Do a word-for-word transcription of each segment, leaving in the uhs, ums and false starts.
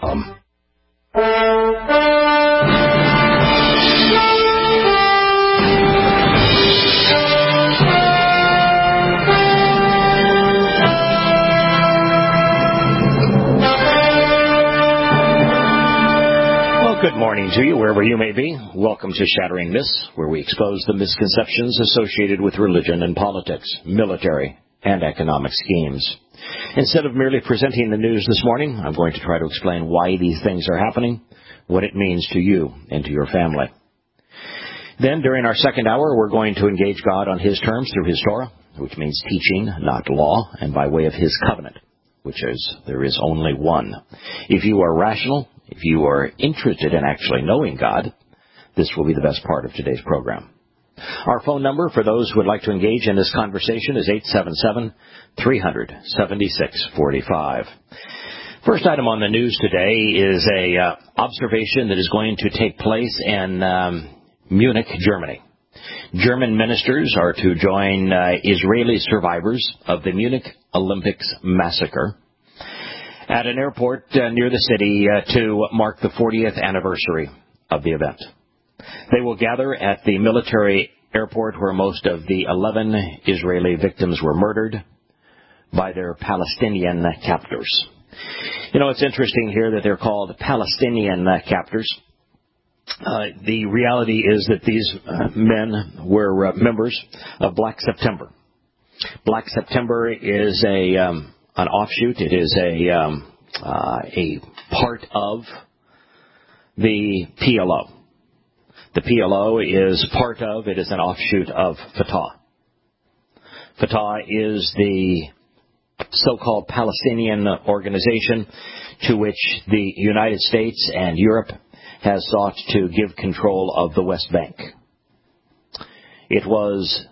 com. Good morning to you, wherever you may be. Welcome to Shattering Myths, where we expose the misconceptions associated with religion and politics, military, and economic schemes. Instead of merely presenting the news this morning, I'm going to try to explain why these things are happening, what it means to you and to your family. Then, during our second hour, we're going to engage God on His terms through His Torah, which means teaching, not law, and by way of His covenant, which is, there is only one. If you are rational, if you are interested in actually knowing God, this will be the best part of today's program. Our phone number for those who would like to engage in this conversation is eight seven seven, three hundred, seventy-six forty-five. First item on the news today is a uh, observation that is going to take place in um, Munich, Germany. German ministers are to join uh, Israeli survivors of the Munich Olympics massacre at an airport uh, near the city uh, to mark the fortieth anniversary of the event. They will gather at the military airport where most of the eleven Israeli victims were murdered by their Palestinian captors. You know, it's interesting here that they're called Palestinian captors. Uh, the reality is that these uh, men were uh, members of Black September. Black September is a um, an offshoot. It is a um, uh, a part of the P L O. The P L O is part of, it is an offshoot of Fatah. Fatah is the so-called Palestinian organization to which the United States and Europe has sought to give control of the West Bank. It was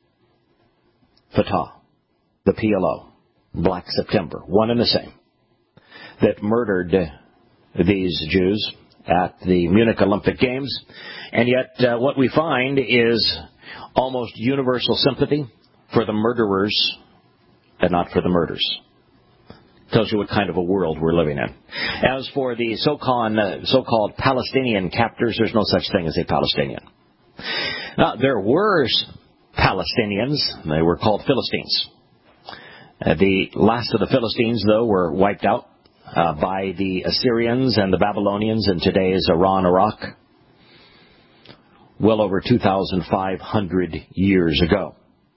Fatah, the P L O, Black September, one and the same, that murdered these Jews at the Munich Olympic Games. And yet uh, what we find is almost universal sympathy for the murderers and not for the murders. Tells you what kind of a world we're living in. As for the so-called, uh, so-called Palestinian captors, there's no such thing as a Palestinian. Now, there were Palestinians. They were called Philistines. Uh, the last of the Philistines, though, were wiped out uh, by the Assyrians and the Babylonians in today's Iran, Iraq, well over two thousand five hundred years ago.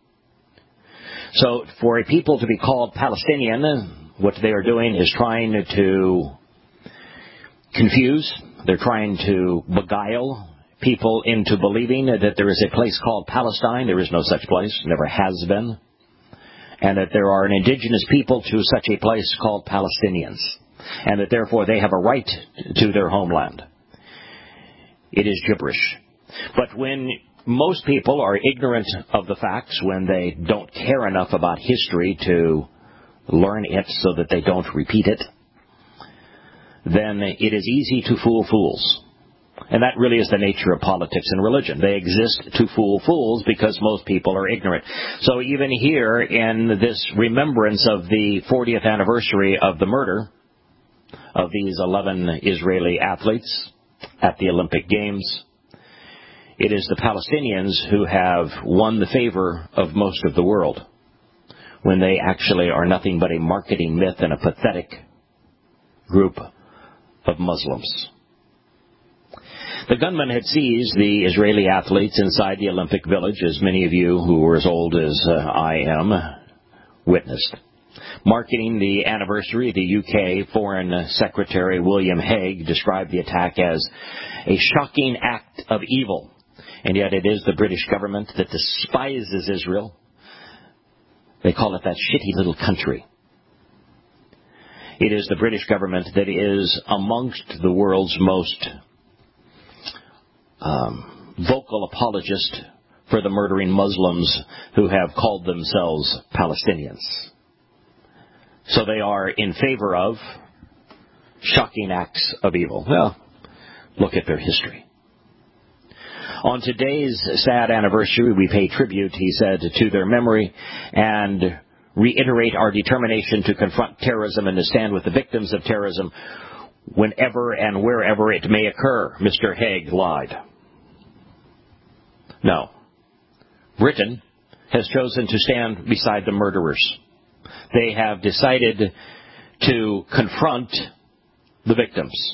So for a people to be called Palestinian, what they are doing is trying to confuse, they're trying to beguile people into believing that there is a place called Palestine. There is no such place, never has been. And that there are an indigenous people to such a place called Palestinians. And that therefore they have a right to their homeland. It is gibberish. But when most people are ignorant of the facts, when they don't care enough about history to learn it so that they don't repeat it, then it is easy to fool fools. And that really is the nature of politics and religion. They exist to fool fools because most people are ignorant. So even here in this remembrance of the fortieth anniversary of the murder of these eleven Israeli athletes at the Olympic Games, it is the Palestinians who have won the favor of most of the world, when they actually are nothing but a marketing myth and a pathetic group of Muslims. The gunman had seized the Israeli athletes inside the Olympic Village, as many of you who were as old as uh, I am witnessed. Marking the anniversary, the U K Foreign Secretary William Hague described the attack as a shocking act of evil. And yet it is the British government that despises Israel. They call it that shitty little country. It is the British government that is amongst the world's most um, vocal apologist for the murdering Muslims who have called themselves Palestinians. So they are in favor of shocking acts of evil. Well, look at their history. On today's sad anniversary, we pay tribute, he said, to their memory and reiterate our determination to confront terrorism and to stand with the victims of terrorism. whenever and wherever it may occur. Mister Haig lied. No. Britain has chosen to stand beside the murderers. They have decided to confront the victims.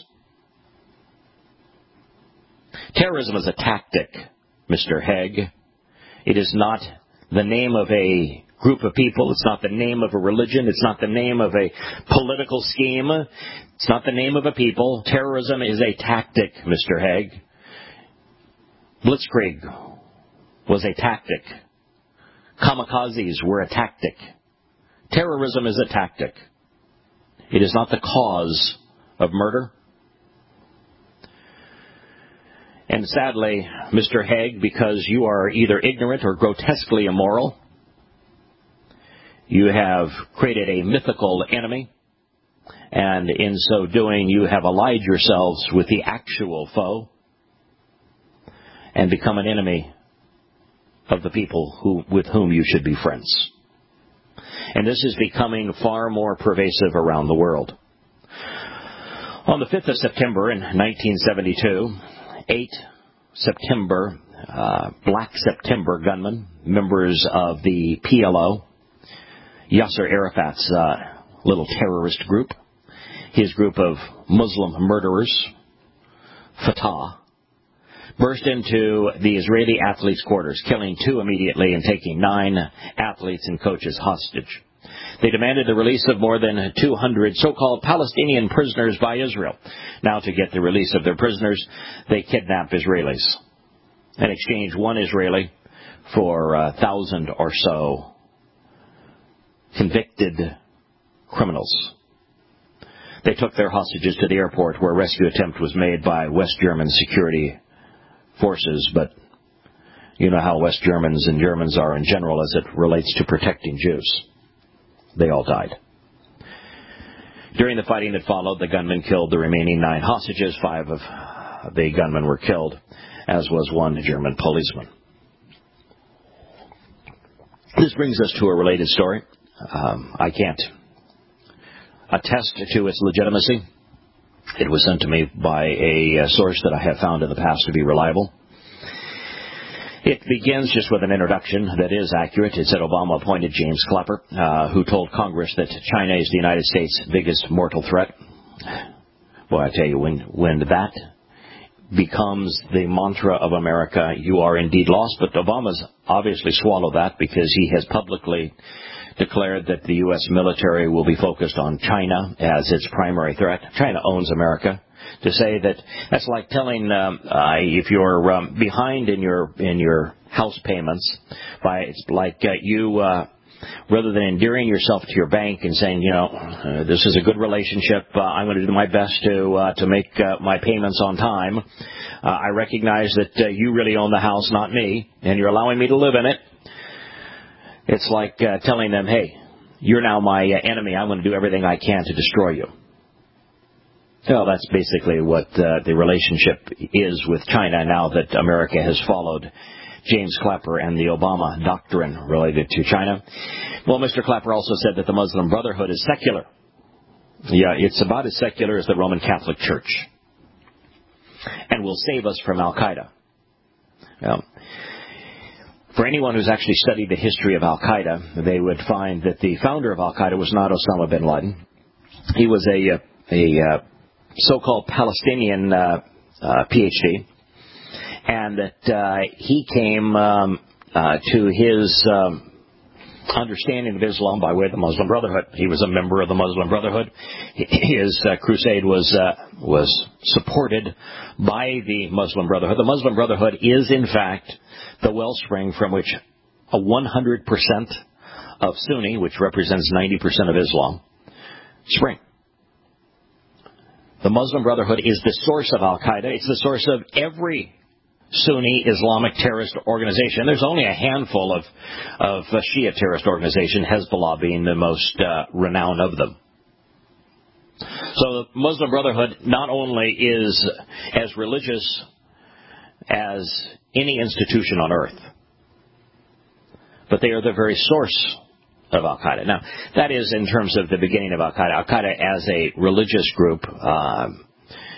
Terrorism is a tactic, Mister Haig. It is not the name of a group of people. It's not the name of a religion. It's not the name of a political scheme. It's not the name of a people. Terrorism is a tactic, Mister Haig. Blitzkrieg was a tactic. Kamikazes were a tactic. Terrorism is a tactic. It is not the cause of murder. And sadly, Mister Haig, because you are either ignorant or grotesquely immoral, you have created a mythical enemy, and in so doing you have allied yourselves with the actual foe and become an enemy of the people who, with whom you should be friends. And this is becoming far more pervasive around the world. On the fifth of September in nineteen seventy-two, eight September, uh, Black September gunmen, members of the P L O, Yasser Arafat's uh, little terrorist group, his group of Muslim murderers, Fatah, burst into the Israeli athletes' quarters, killing two immediately and taking nine athletes and coaches hostage. They demanded the release of more than two hundred so-called Palestinian prisoners by Israel. Now, to get the release of their prisoners, they kidnap Israelis and exchange one Israeli for a thousand or so convicted criminals. They took their hostages to the airport, where a rescue attempt was made by West German security forces, but you know how West Germans and Germans are in general as it relates to protecting Jews. They all died. During the fighting that followed, the gunmen killed the remaining nine hostages. Five of the gunmen were killed, as was one German policeman. This brings us to a related story. Um, I can't attest to its legitimacy. It was sent to me by a source that I have found in the past to be reliable. It begins just with an introduction that is accurate. It said Obama appointed James Clapper, uh, who told Congress that China is the United States' biggest mortal threat. Boy, I tell you, when, when that becomes the mantra of America, you are indeed lost. But Obama's obviously swallowed that, because he has publicly declared that the U S military will be focused on China as its primary threat. China owns America. To say that, that's like telling um, uh, if you're um, behind in your in your house payments, by it's like uh, you uh, rather than endearing yourself to your bank and saying, you know, uh, this is a good relationship, uh, I'm going to do my best to uh, to make uh, my payments on time. Uh, I recognize that uh, you really own the house, not me, and you're allowing me to live in it. It's like uh, telling them, hey, you're now my uh, enemy. I'm going to do everything I can to destroy you. Well, that's basically what uh, the relationship is with China now that America has followed James Clapper and the Obama doctrine related to China. Well, Mister Clapper also said that the Muslim Brotherhood is secular. Yeah, it's about as secular as the Roman Catholic Church, and will save us from Al-Qaeda. Well, for anyone who's actually studied the history of Al-Qaeda, they would find that the founder of Al-Qaeda was not Osama bin Laden. He was a, a, a so-called Palestinian uh, uh, P H D, and that uh, he came um, uh, to his um, understanding of Islam by way of the Muslim Brotherhood. He was a member of the Muslim Brotherhood. His uh, crusade was uh, was supported by the Muslim Brotherhood. The Muslim Brotherhood is, in fact, the wellspring from which a one hundred percent of Sunni, which represents ninety percent of Islam, spring. The Muslim Brotherhood is the source of Al-Qaeda. It's the source of every Sunni Islamic terrorist organization. There's only a handful of, of uh, Shia terrorist organizations, Hezbollah being the most uh, renowned of them. So the Muslim Brotherhood not only is as religious as any institution on earth, but they are the very source of Al-Qaeda. Now, that is in terms of the beginning of Al-Qaeda. Al-Qaeda as a religious group, uh,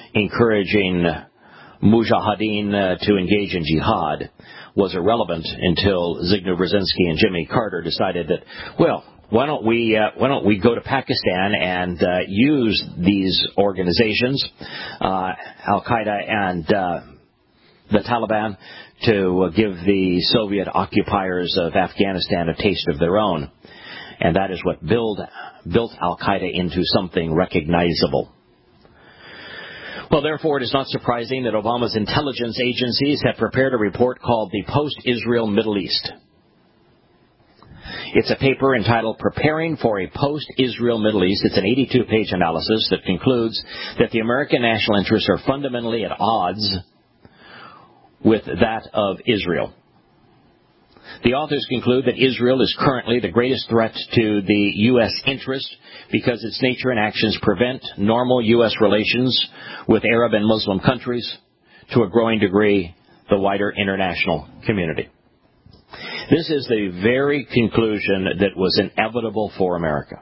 encouraging mujahideen uh, to engage in jihad was irrelevant until Zygmunt Brzezinski and Jimmy Carter decided that, well, why don't we uh, why don't we go to Pakistan and uh, use these organizations, uh, Al-Qaeda and uh, the Taliban, to uh, give the Soviet occupiers of Afghanistan a taste of their own. And that is what build, built Al-Qaeda into something recognizable. Well, therefore, it is not surprising that Obama's intelligence agencies have prepared a report called the Post-Israel Middle East. It's a paper entitled Preparing for a Post-Israel Middle East. It's an eighty-two page analysis that concludes that the American national interests are fundamentally at odds with that of Israel. The authors conclude that Israel is currently the greatest threat to the U S interest because its nature and actions prevent normal U S relations with Arab and Muslim countries, to a growing degree, the wider international community. This is the very conclusion that was inevitable for America.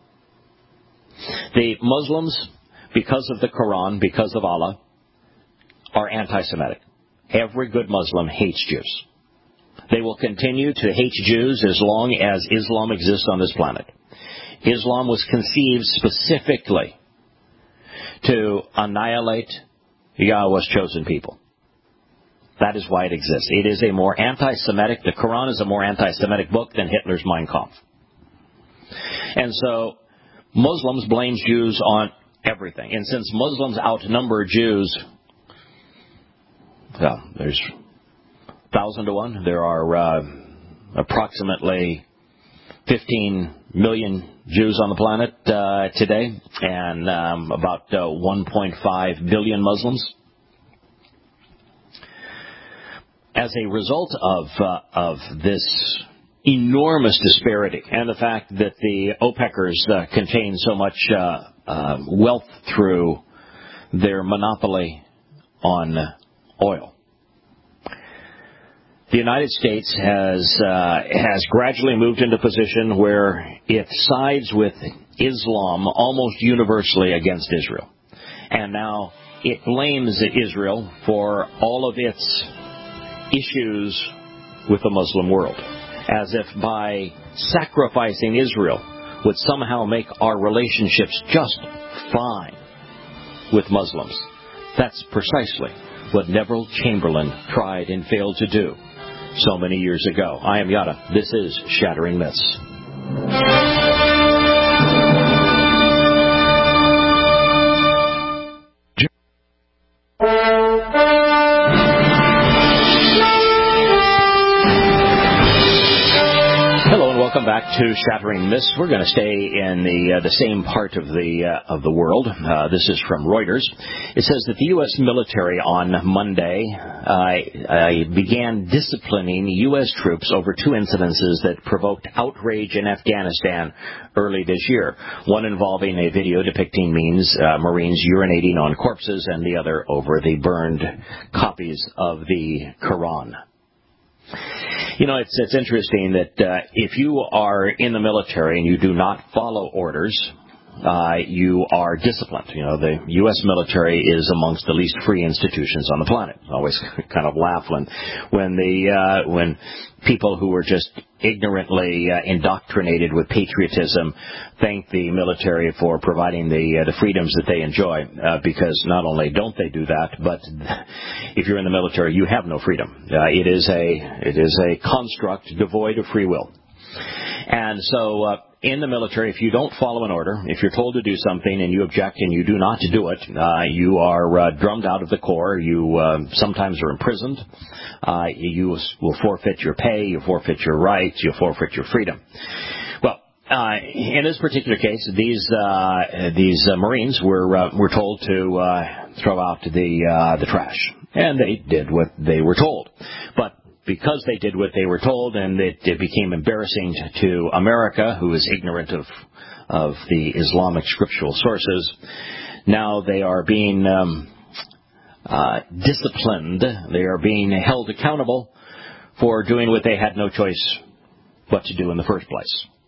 The Muslims, because of the Quran, because of Allah, are anti-Semitic. Every good Muslim hates Jews. They will continue to hate Jews as long as Islam exists on this planet. Islam was conceived specifically to annihilate Yahweh's chosen people. That is why it exists. It is a more anti-Semitic, the Quran is a more anti-Semitic book than Hitler's Mein Kampf. And so Muslims blame Jews on everything. And since Muslims outnumber Jews, well, there's thousand to one. There are uh, approximately fifteen million Jews on the planet uh, today, and um, about uh, one point five billion Muslims. As a result of uh, of this enormous disparity and the fact that the OPECers uh, contain so much uh, uh, wealth through their monopoly on oil, the United States has uh, has gradually moved into a position where it sides with Islam almost universally against Israel. And now it blames Israel for all of its issues with the Muslim world, as if by sacrificing Israel would somehow make our relationships just fine with Muslims. That's precisely what Neville Chamberlain tried and failed to do so many years ago. I am Yada. This is Shattering Myths. Welcome back to Shattering Myths. We're going to stay in the uh, the same part of the uh, of the world. Uh, this is from Reuters. It says that the U S military on Monday uh, uh, began disciplining U S troops over two incidences that provoked outrage in Afghanistan early this year. One involving a video depicting means, uh, Marines urinating on corpses, and the other over the burned copies of the Quran. You know, it's it's interesting that uh, if you are in the military and you do not follow orders, uh, you are disciplined. You know, the U S military is amongst the least free institutions on the planet. I always kind of laugh when when the uh, when people who are just ignorantly uh, indoctrinated with patriotism thank the military for providing the uh, the freedoms that they enjoy, uh, because not only don't they do that, but if you're in the military, you have no freedom. Uh, it is a it is a construct devoid of free will. And so uh, in the military, if you don't follow an order, if you're told to do something and you object and you do not do it, uh, you are uh, drummed out of the Corps. You uh, sometimes are imprisoned. Uh, you will forfeit your pay. You forfeit your rights. You forfeit your freedom. Well, uh, in this particular case, these uh, these uh, Marines were uh, were told to uh, throw out the uh, the trash, and they did what they were told. But because they did what they were told, and it, it became embarrassing to America, who is ignorant of of the Islamic scriptural sources, now they are being um, uh, disciplined. They are being held accountable for doing what they had no choice but to do in the first place.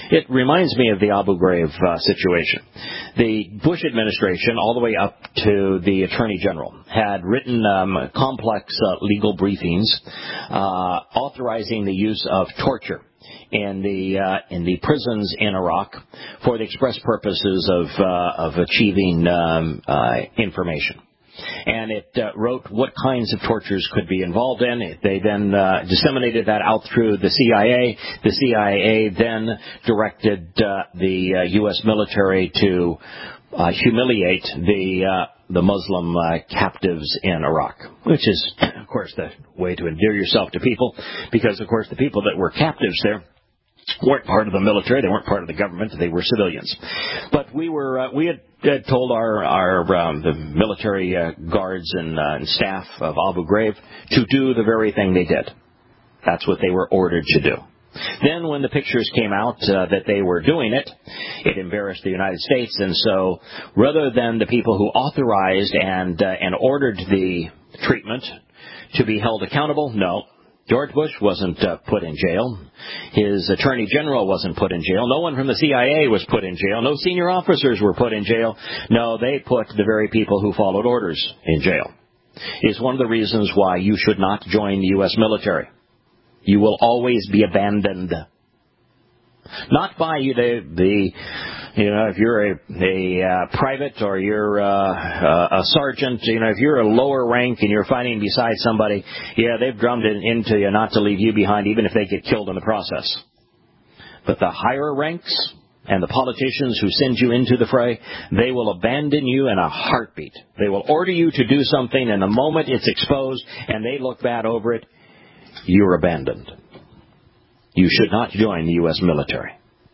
It reminds me of the Abu Ghraib uh, situation. The Bush administration, all the way up to the Attorney General, had written um, complex uh, legal briefings uh, authorizing the use of torture in the uh, in the prisons in Iraq for the express purposes of uh, of achieving um, uh, information. And it uh, wrote what kinds of tortures could be involved in it. They then uh, disseminated that out through the C I A. The C I A then directed uh, the uh, U S military to uh, humiliate the uh, the Muslim uh, captives in Iraq, which is, of course, the way to endear yourself to people, because, of course, the people that were captives there weren't part of the military, they weren't part of the government, they were civilians. But we were uh, we had uh, told our our um, the military uh, guards and, uh, and staff of Abu Ghraib to do the very thing they did. That's what they were ordered to do. Then when the pictures came out uh, that they were doing it, it embarrassed the United States, and so rather than the people who authorized and uh, and ordered the treatment to be held accountable, no. George Bush wasn't uh, put in jail. His attorney general wasn't put in jail. No one from the C I A was put in jail. No senior officers were put in jail. No, they put the very people who followed orders in jail. It's one of the reasons why you should not join the U S military. You will always be abandoned. Not by the, the you know, if you're a, a uh, private or you're uh, uh, a sergeant, you know, if you're a lower rank and you're fighting beside somebody, yeah, they've drummed it into you not to leave you behind, even if they get killed in the process. But the higher ranks and the politicians who send you into the fray, they will abandon you in a heartbeat. They will order you to do something, and the moment it's exposed and they look bad over it, you're abandoned. You should not join the U S military.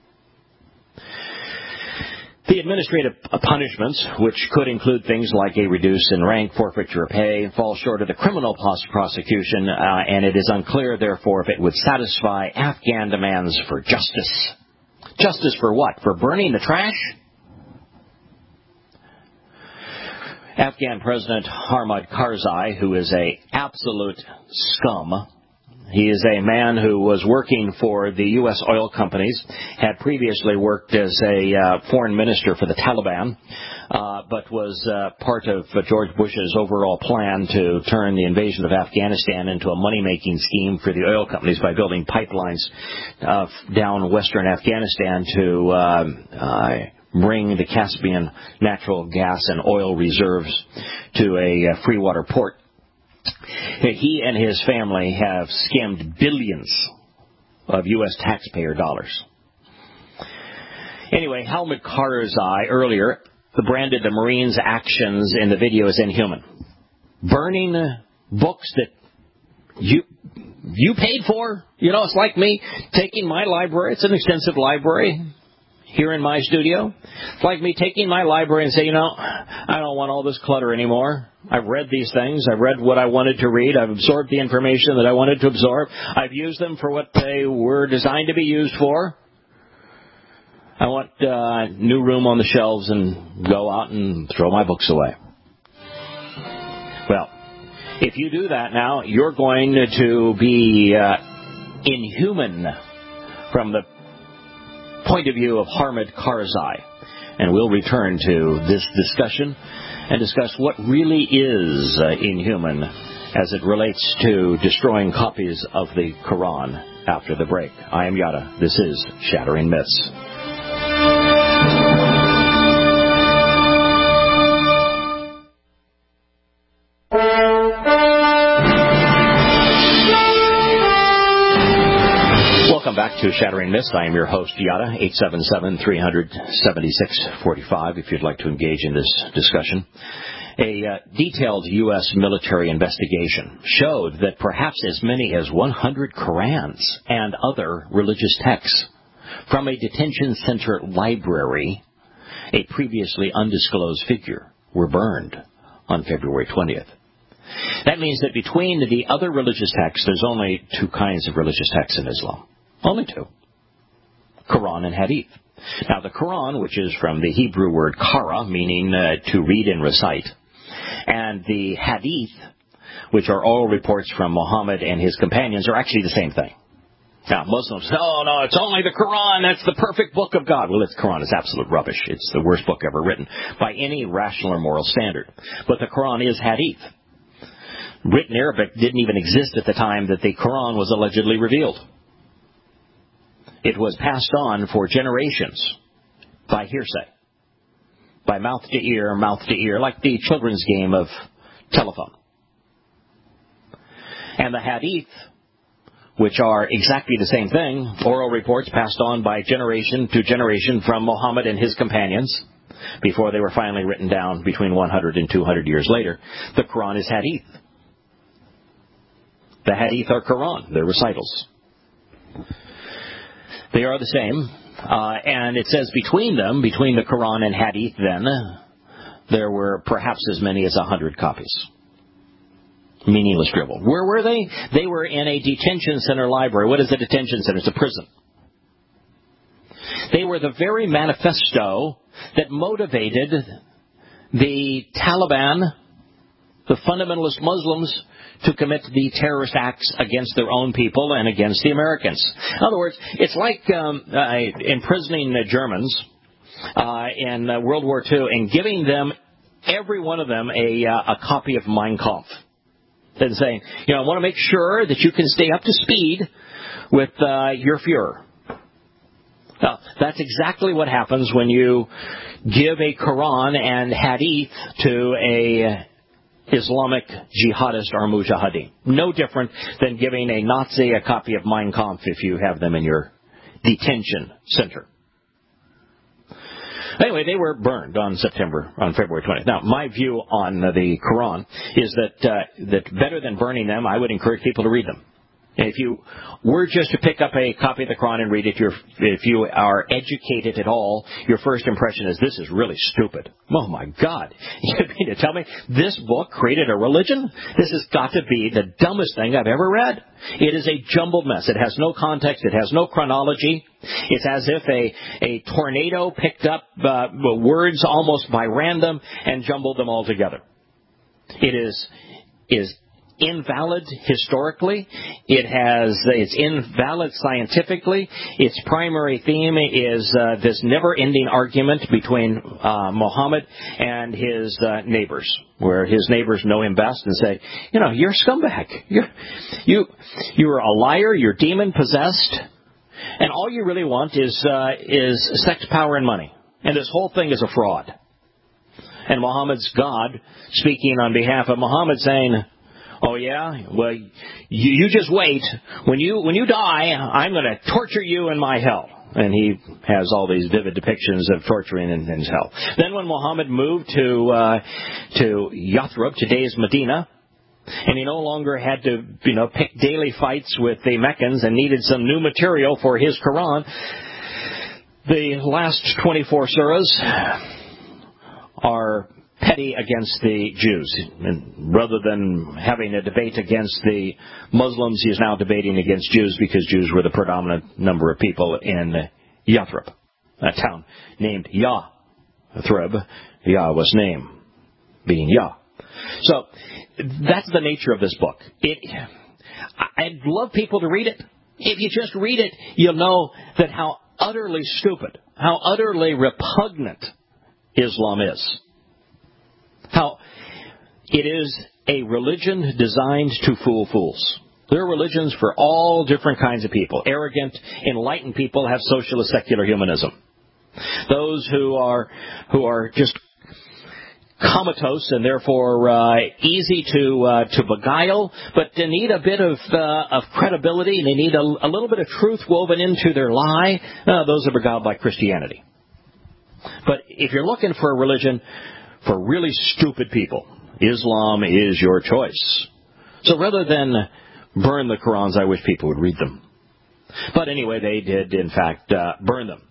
The administrative punishments, which could include things like a reduce in rank, forfeiture of pay, fall short of the criminal prosecution, uh, and it is unclear, therefore, if it would satisfy Afghan demands for justice. Justice for what? For burning the trash? Afghan President Hamid Karzai, who is a absolute scum. He is a man who was working for the U S oil companies, had previously worked as a uh, foreign minister for the Taliban, uh, but was uh, part of uh, George Bush's overall plan to turn the invasion of Afghanistan into a money-making scheme for the oil companies by building pipelines uh, down western Afghanistan to uh, uh, bring the Caspian natural gas and oil reserves to a uh, free water port. He and his family have skimmed billions of U S taxpayer dollars. Anyway, Hamid Karzai earlier branded the Marines' actions in the video as inhuman. Burning books that you you paid for. You know, it's like me taking my library. It's an extensive library here in my studio. It's like me taking my library and say, you know, I don't want all this clutter anymore. I've read these things. I've read what I wanted to read. I've absorbed the information that I wanted to absorb. I've used them for what they were designed to be used for. I want uh, new room on the shelves and go out and throw my books away. Well, if you do that now, you're going to be uh, inhuman from the point of view of Hamid Karzai. And we'll return to this discussion and discuss what really is uh, inhuman as it relates to destroying copies of the Quran after the break. I am Yada. This is Shattering Myths. Welcome back to Shattering Myths. I am your host, Yada, eight seven seven, three seven six, four five, if you'd like to engage in this discussion. A uh, detailed U S military investigation showed that perhaps as many as one hundred Qurans and other religious texts from a detention center library, a previously undisclosed figure, were burned on February twentieth. That means that between the other religious texts, there's only two kinds of religious texts in Islam. Only two. Quran and Hadith. Now, the Quran, which is from the Hebrew word kara, meaning uh, to read and recite, and the Hadith, which are oral reports from Muhammad and his companions, are actually the same thing. Now, Muslims say, oh, no, it's only the Quran. That's the perfect book of God. Well, the Quran is absolute rubbish. It's the worst book ever written by any rational or moral standard. But the Quran is hadith. Written Arabic didn't even exist at the time that the Quran was allegedly revealed. It was passed on for generations by hearsay, by mouth to ear, mouth to ear, like the children's game of telephone. And the hadith, which are exactly the same thing, oral reports passed on by generation to generation from Muhammad and his companions before they were finally written down between one hundred and two hundred years later. The Quran is hadith. The hadith are Quran. They're recitals. They are the same. Uh, and it says between them, between the Quran and hadith then, there were perhaps as many as a hundred copies. Meaningless dribble. Where were they? They were in a detention center library. What is a detention center? It's a prison. They were the very manifesto that motivated the Taliban, the fundamentalist Muslims, to commit the terrorist acts against their own people and against the Americans. In other words, it's like um, uh, imprisoning the Germans uh, in uh, World War Two and giving them, every one of them, a, uh, a copy of Mein Kampf. And saying, you know, I want to make sure that you can stay up to speed with uh, your Fuhrer. Now, that's exactly what happens when you give a Quran and hadith to a Islamic jihadist or mujahideen. No different than giving a Nazi a copy of Mein Kampf if you have them in your detention center. Anyway, they were burned on September, on February twentieth. Now, my view on the Quran is that uh, that better than burning them, I would encourage people to read them. If you were just to pick up a copy of the Quran and read it, you're, if you are educated at all, your first impression is, this is really stupid. Oh, my God. You mean to tell me this book created a religion? This has got to be the dumbest thing I've ever read. It is a jumbled mess. It has no context. It has no chronology. It's as if a, a tornado picked up uh, words almost by random and jumbled them all together. It is is invalid historically. It has it's invalid scientifically. Its primary theme is uh, this never-ending argument between uh, Muhammad and his uh, neighbors, where his neighbors know him best and say, you know, you're a scumbag. You're, you you're a liar. You're demon-possessed. And all you really want is uh, is sex, power, and money. And this whole thing is a fraud. And Muhammad's God, speaking on behalf of Muhammad, saying, oh, yeah? Well, you, you just wait. When you when you die, I'm going to torture you in my hell. And he has all these vivid depictions of torturing in, in his hell. Then when Muhammad moved to uh, to Yathrib, today's Medina, and he no longer had to, you know, pick daily fights with the Meccans and needed some new material for his Quran, the last twenty-four surahs are petty against the Jews. And rather than having a debate against the Muslims, he is now debating against Jews because Jews were the predominant number of people in Yathrib, a town named Yathrib. Yah was name, being Yah. So that's the nature of this book. It, I'd love people to read it. If you just read it, you'll know that how utterly stupid, how utterly repugnant Islam is. How it is a religion designed to fool fools. There are religions for all different kinds of people. Arrogant, enlightened people have socialist secular humanism. Those who are who are just comatose and therefore uh, easy to uh, to beguile, but they need a bit of uh, of credibility, and they need a, a little bit of truth woven into their lie. Uh, those are beguiled by Christianity. But if you're looking for a religion for really stupid people, Islam is your choice. So rather than burn the Qurans, I wish people would read them. But anyway, they did, in fact, uh, burn them.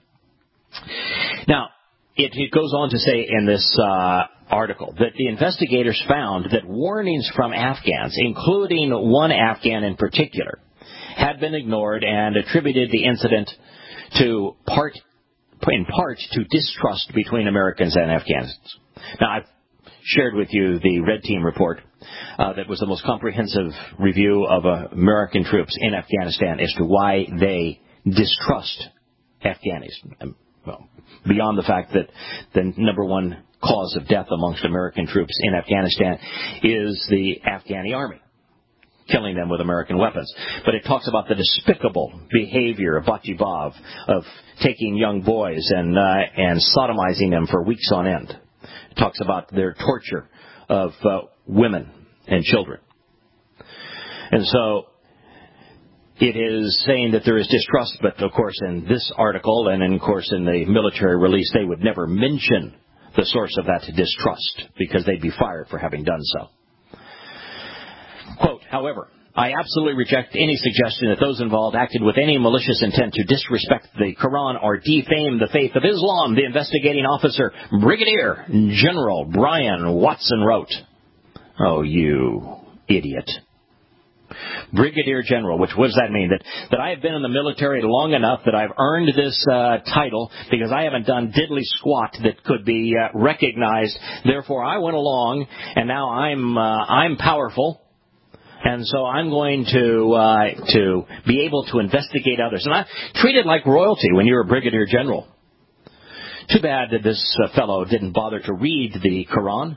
Now, it, it goes on to say in this uh, article that the investigators found that warnings from Afghans, including one Afghan in particular, had been ignored and attributed the incident to part, in part to distrust between Americans and Afghans. Now, I've shared with you the Red Team report uh, that was the most comprehensive review of uh, American troops in Afghanistan as to why they distrust Afghanis. Well, beyond the fact that the number one cause of death amongst American troops in Afghanistan is the Afghani army, killing them with American weapons. But it talks about the despicable behavior of Batibov, of taking young boys and uh, and sodomizing them for weeks on end. It talks about their torture of uh, women and children. And so it is saying that there is distrust, but of course in this article and in, of course in the military release, they would never mention the source of that distrust because they'd be fired for having done so. Quote, however, I absolutely reject any suggestion that those involved acted with any malicious intent to disrespect the Quran or defame the faith of Islam, the investigating officer, Brigadier General Brian Watson wrote. Oh, you idiot. Brigadier General, which what does that mean? That that I have been in the military long enough that I've earned this uh, title because I haven't done diddly squat that could be uh, recognized. Therefore, I went along, and now I'm uh, I'm powerful. And so I'm going to uh, to be able to investigate others. And I'm treated like royalty when you're a brigadier general. Too bad that this uh, fellow didn't bother to read the Quran.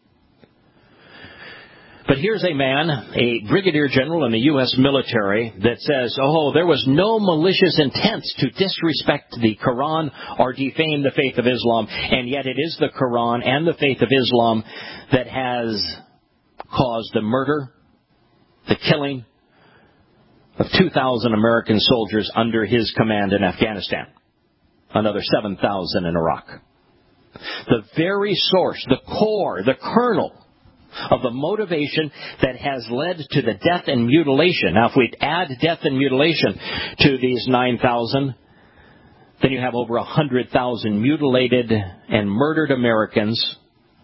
But here's a man, a brigadier general in the U S military, that says, oh, there was no malicious intent to disrespect the Quran or defame the faith of Islam. And yet it is the Quran and the faith of Islam that has caused the murder, the killing of two thousand American soldiers under his command in Afghanistan. Another seven thousand in Iraq. The very source, the core, the kernel of the motivation that has led to the death and mutilation. Now, if we add death and mutilation to these nine thousand, then you have over one hundred thousand mutilated and murdered Americans,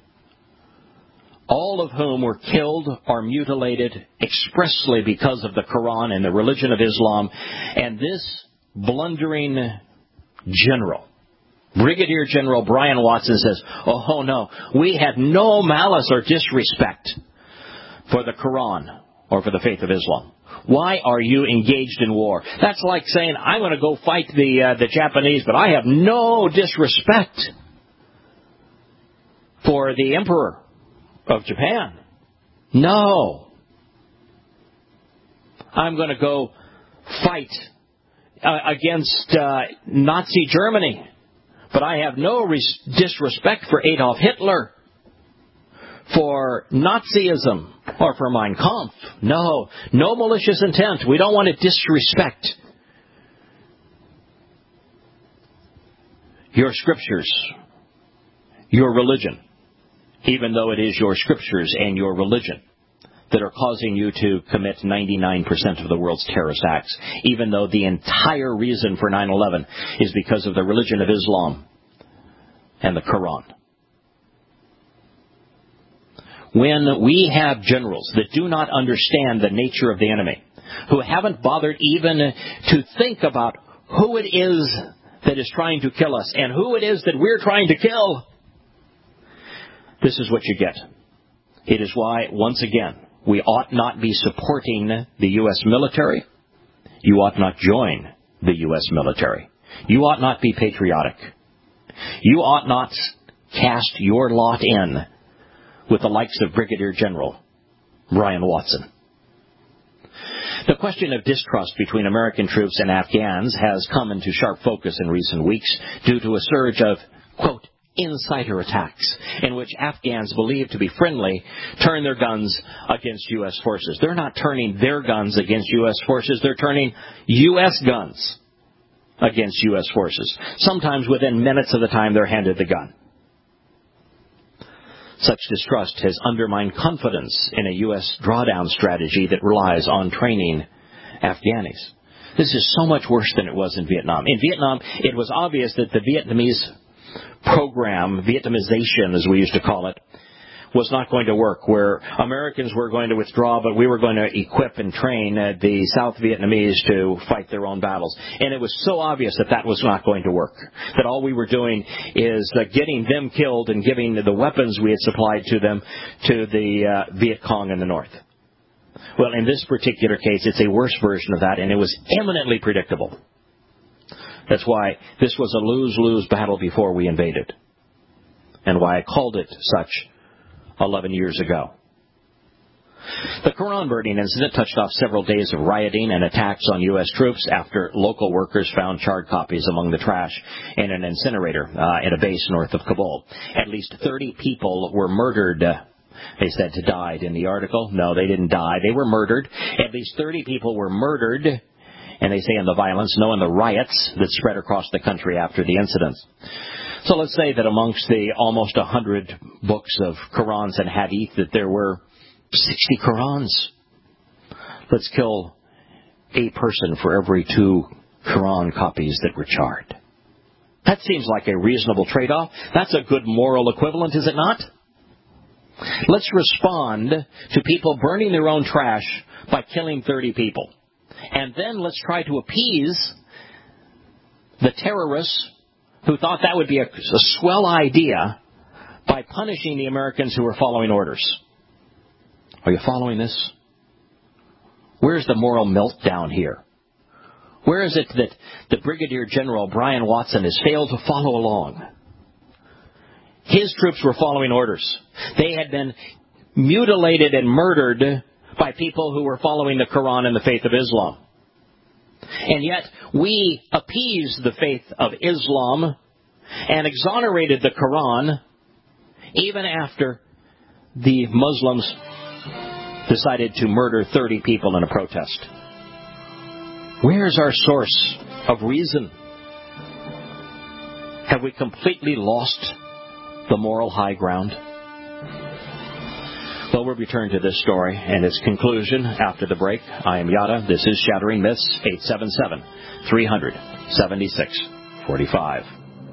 all of whom were killed or mutilated expressly because of the Quran and the religion of Islam. And this blundering general, Brigadier General Brian Watson, says, oh, oh no, we had no malice or disrespect for the Quran or for the faith of Islam. Why are you engaged in war? That's like saying, I'm going to go fight the uh, the Japanese, but I have no disrespect for the Emperor of Japan. No. I'm going to go fight uh, against uh, Nazi Germany, but I have no res- disrespect for Adolf Hitler, for Nazism, or for Mein Kampf. No. No malicious intent. We don't want to disrespect your scriptures, your religion, even though it is your scriptures and your religion that are causing you to commit ninety-nine percent of the world's terrorist acts, even though the entire reason for nine eleven is because of the religion of Islam and the Quran. When we have generals that do not understand the nature of the enemy, who haven't bothered even to think about who it is that is trying to kill us and who it is that we're trying to kill, this is what you get. It is why, once again, we ought not be supporting the U S military. You ought not join the U S military. You ought not be patriotic. You ought not cast your lot in with the likes of Brigadier General Brian Watson. The question of distrust between American troops and Afghans has come into sharp focus in recent weeks due to a surge of, quote, insider attacks in which Afghans believed to be friendly turn their guns against U S forces. They're not turning their guns against U S forces. They're turning U S guns against U S forces. Sometimes within minutes of the time they're handed the gun. Such distrust has undermined confidence in a U S drawdown strategy that relies on training Afghanis. This is so much worse than it was in Vietnam. In Vietnam, it was obvious that the Vietnamese program, Vietnamization as we used to call it, was not going to work, where Americans were going to withdraw, but we were going to equip and train uh, the South Vietnamese to fight their own battles. And it was so obvious that that was not going to work, that all we were doing is uh, getting them killed and giving the weapons we had supplied to them to the uh, Viet Cong in the north. Well, in this particular case, it's a worse version of that, and it was eminently predictable. That's why this was a lose-lose battle before we invaded, and why I called it such eleven years ago. The Quran burning incident touched off several days of rioting and attacks on U S troops after local workers found charred copies among the trash in an incinerator uh, at a base north of Kabul. At least thirty people were murdered. Uh, they said to died in the article. No, they didn't die. They were murdered. At least thirty people were murdered, and they say in the violence, no, in the riots that spread across the country after the incidents. So let's say that amongst the almost one hundred books of Qurans and Hadith that there were sixty Qurans. Let's kill a person for every two Quran copies that were charred. That seems like a reasonable trade-off. That's a good moral equivalent, is it not? Let's respond to people burning their own trash by killing thirty people. And then let's try to appease the terrorists who thought that would be a, a swell idea by punishing the Americans who were following orders. Are you following this? Where's the moral meltdown here? Where is it that the Brigadier General Brian Watson has failed to follow along? His troops were following orders. They had been mutilated and murdered by people who were following the Quran and the faith of Islam. And yet, we appeased the faith of Islam and exonerated the Quran even after the Muslims decided to murder thirty people in a protest. Where's our source of reason? Have we completely lost the moral high ground? Well, we'll return to this story and its conclusion after the break. I am Yada. This is Shattering Myths, eight seven seven, three hundred, seventy-six forty-five.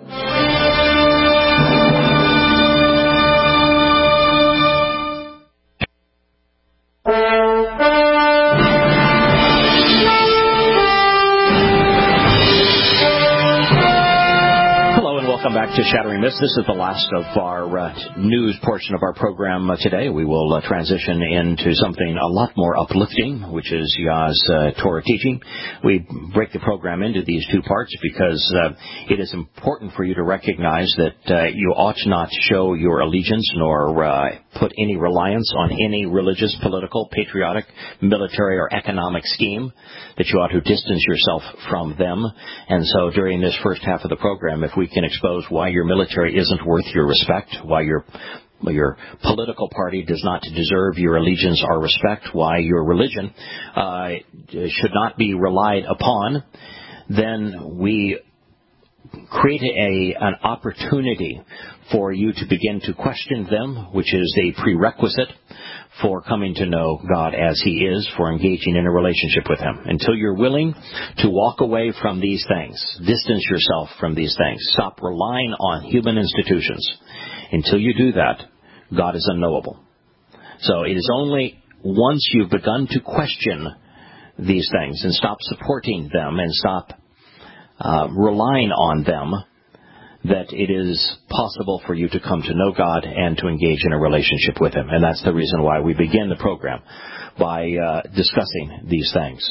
Welcome back to Shattering Myths. This is the last of our uh, news portion of our program uh, today. We will uh, transition into something a lot more uplifting, which is Yah's uh, Torah teaching. We break the program into these two parts because uh, it is important for you to recognize that uh, you ought not show your allegiance nor uh, put any reliance on any religious, political, patriotic, military, or economic scheme, that you ought to distance yourself from them. And so during this first half of the program, if we can expose why your military isn't worth your respect, why your your political party does not deserve your allegiance or respect, why your religion uh, should not be relied upon, then we create a an opportunity for you to begin to question them, which is a prerequisite for coming to know God as He is, for engaging in a relationship with Him. Until you're willing to walk away from these things, distance yourself from these things, stop relying on human institutions. Until you do that, God is unknowable. So it is only once you've begun to question these things and stop supporting them and stop uh, relying on them that it is possible for you to come to know God and to engage in a relationship with Him. And that's the reason why we begin the program by uh, discussing these things.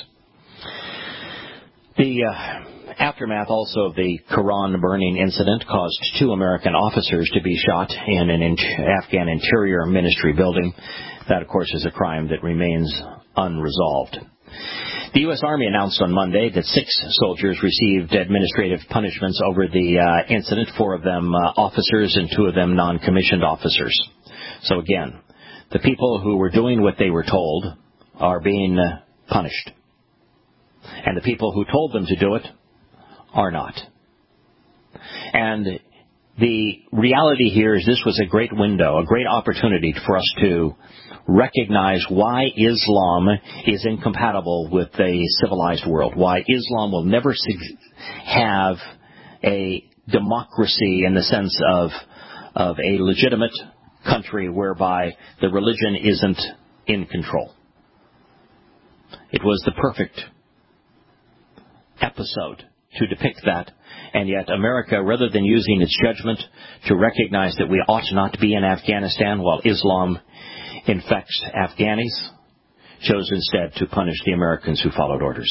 The uh, aftermath also of the Quran burning incident caused two American officers to be shot in an in- Afghan Interior Ministry building. That, of course, is a crime that remains unresolved. The U S. Army announced on Monday that six soldiers received administrative punishments over the uh, incident, four of them uh, officers and two of them non-commissioned officers. So again, the people who were doing what they were told are being uh, punished. And the people who told them to do it are not. And the reality here is this was a great window, a great opportunity for us to recognize why Islam is incompatible with a civilized world, why Islam will never have a democracy in the sense of of a legitimate country whereby the religion isn't in control. It was the perfect episode to depict that, and yet America, rather than using its judgment to recognize that we ought not to be in Afghanistan while Islam infects Afghanis, chose instead to punish the Americans who followed orders.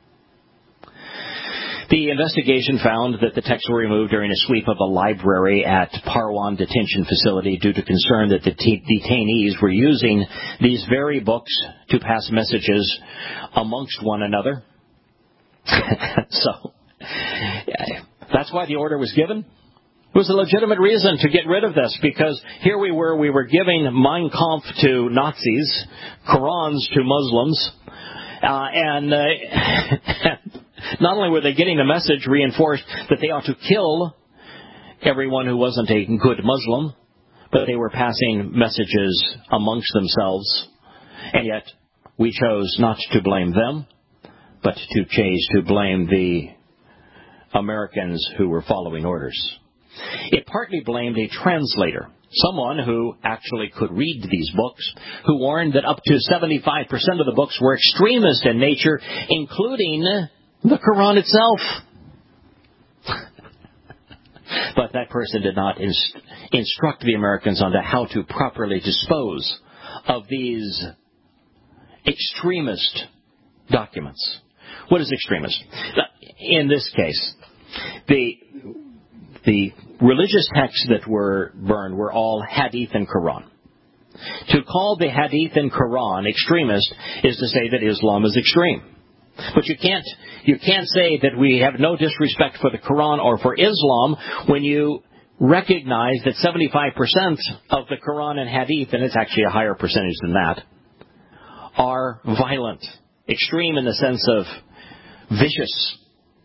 The investigation found that the texts were removed during a sweep of a library at Parwan Detention Facility due to concern that the t- detainees were using these very books to pass messages amongst one another. So, that's why the order was given. It was a legitimate reason to get rid of this, because here we were, we were giving Mein Kampf to Nazis, Qurans to Muslims, uh, and uh, not only were they getting the message reinforced that they ought to kill everyone who wasn't a good Muslim, but they were passing messages amongst themselves, and yet we chose not to blame them, but to choose to blame the Americans who were following orders. It partly blamed a translator, someone who actually could read these books, who warned that up to seventy-five percent of the books were extremist in nature, including the Quran itself. But that person did not inst- instruct the Americans on how to properly dispose of these extremist documents. What is extremist? In this case, the the religious texts that were burned were all Hadith and Quran. To call the Hadith and Quran extremist is to say that Islam is extreme. But you can't you can't say that we have no disrespect for the Quran or for Islam when you recognize that seventy-five percent of the Quran and Hadith, and it's actually a higher percentage than that, are violent, extreme in the sense of vicious.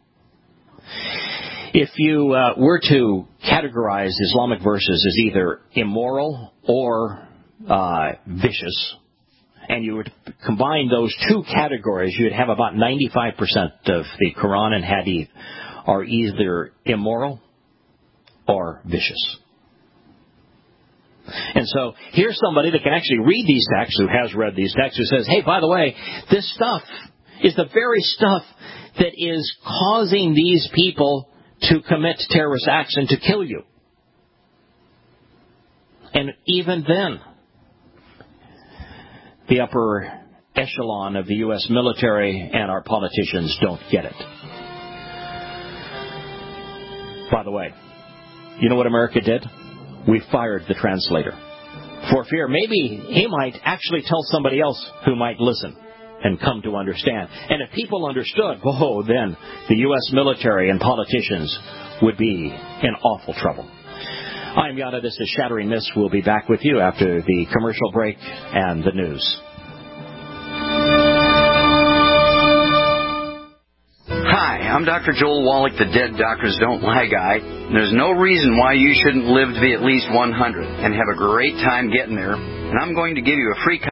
If you uh, were to categorize Islamic verses as either immoral or uh, vicious, and you would combine those two categories, you'd have about ninety-five percent of the Quran and Hadith are either immoral or vicious. And so here's somebody that can actually read these texts, who has read these texts, who says, hey, by the way, this stuff is the very stuff that is causing these people to commit terrorist acts and to kill you. And even then, the upper echelon of the U S military and our politicians don't get it. By the way, you know what America did? We fired the translator. For fear maybe he might actually tell somebody else who might listen and come to understand. And if people understood, whoa, then the U S military and politicians would be in awful trouble. I'm Yada. This is Shattering Myths. We'll be back with you after the commercial break and the news. Hi, I'm Doctor Joel Wallach, the Dead Doctors Don't Lie guy. And there's no reason why you shouldn't live to be at least one hundred and have a great time getting there. And I'm going to give you a free